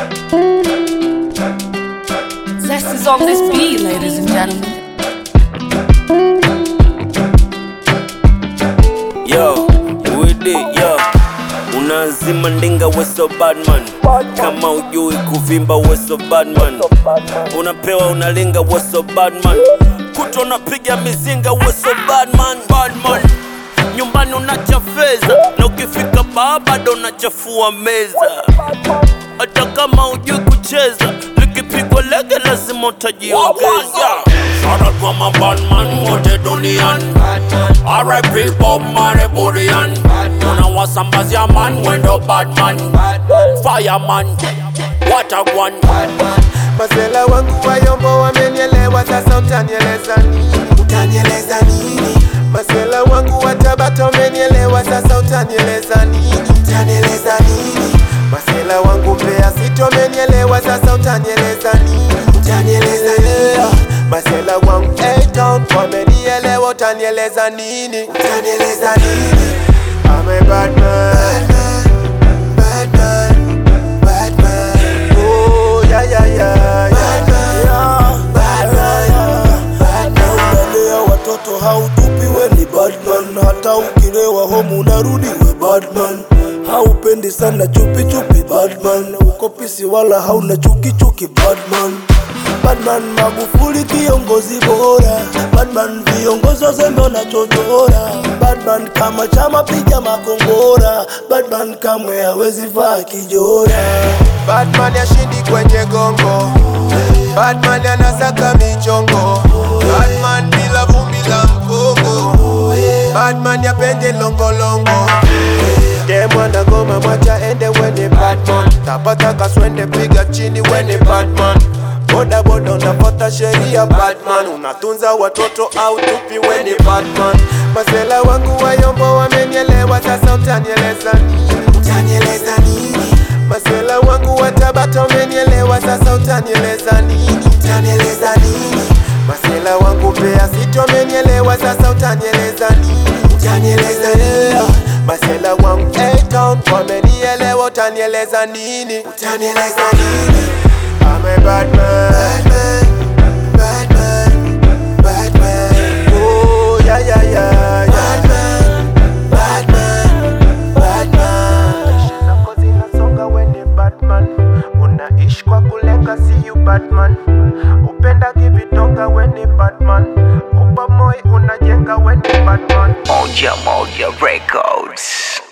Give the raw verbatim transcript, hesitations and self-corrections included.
Zest is on this beat, ladies and gentlemen. Yo, with it, yo. Unazima ndinga we so bad man. Kama ujui kuvimba we so bad man. Unapewa unalinga we so bad man. Kuto unapiga mizinga we so bad man. Bad man. Nyumbani unachafeza na ukifika baa bado unachafua meza. Hata kama ujui kucheza, likipigwa lege lazima utajiongeza. Shout out kwa ma bad man wote duniani. R I P Bob Marley Burian. Unawasambazia man wendo bad man. Fireman, what a one. Masela wangu wa yombo wamenielewa, sasa utanieleza nini? Utanieleza nini? Masela wangu wa Tabata wamenielewa, sasa utanieleza nini? Utanieleza nini? Masela wangu Mbeya City wamenielewa, sasa utanieleza nini? Utanieleza nini? Masela wangu A-Town wamenielewa, utanieleza nini? Utanieleza nini? I'm a bad man, bad man, bad man. Oh yeah yeah yeah, bad man, bad man, bad man. Unalea watoto hautupi we ni badman. Hata ukilewa homu unarudi we badman. Haupendi sana chupi chupi badman. Uko pisi wala hauna chuki chuki badman. Badman Magufuli kiongozi bora. Badman viongozi wazembe wanachochora. Badman kama chama piga makongora. Badman kamwe hawezi vaa kijora. Badman yashindi kwenye gongo. Badman anasaka michongo. Badman bila vumbi la mkongo. Badman yapende longolongo. Demu anagoma mwacha ende wene Badman. Tapata kaswende piga chini wene Badman. Boda boda unapata sheria Badman. Unatunza watoto au tupi weni Badman. Masela wangu wa yombo wamenielewa, sasa utanieleza nini? Utanieleza nini? Masela wangu wa Tabata wamenielewa, sasa utanieleza nini? Utanieleza nini? Masela wangu Mbeya City wamenielewa, sasa utanieleza nini? Utanieleza nini? Masela wangu A-Town wamenielewa, utanieleza nini? Utanieleza nini? I'm a bad man, bad man, bad man. Oh yeah yeah yeah, bad man, bad man, bad man. Shinako zinasonga weni Batman. Unaishi kwa kulenga, see you Batman. Upenda kivitonga weni Batman. Upa moi unajenga weni Batman. Moja Moja Records.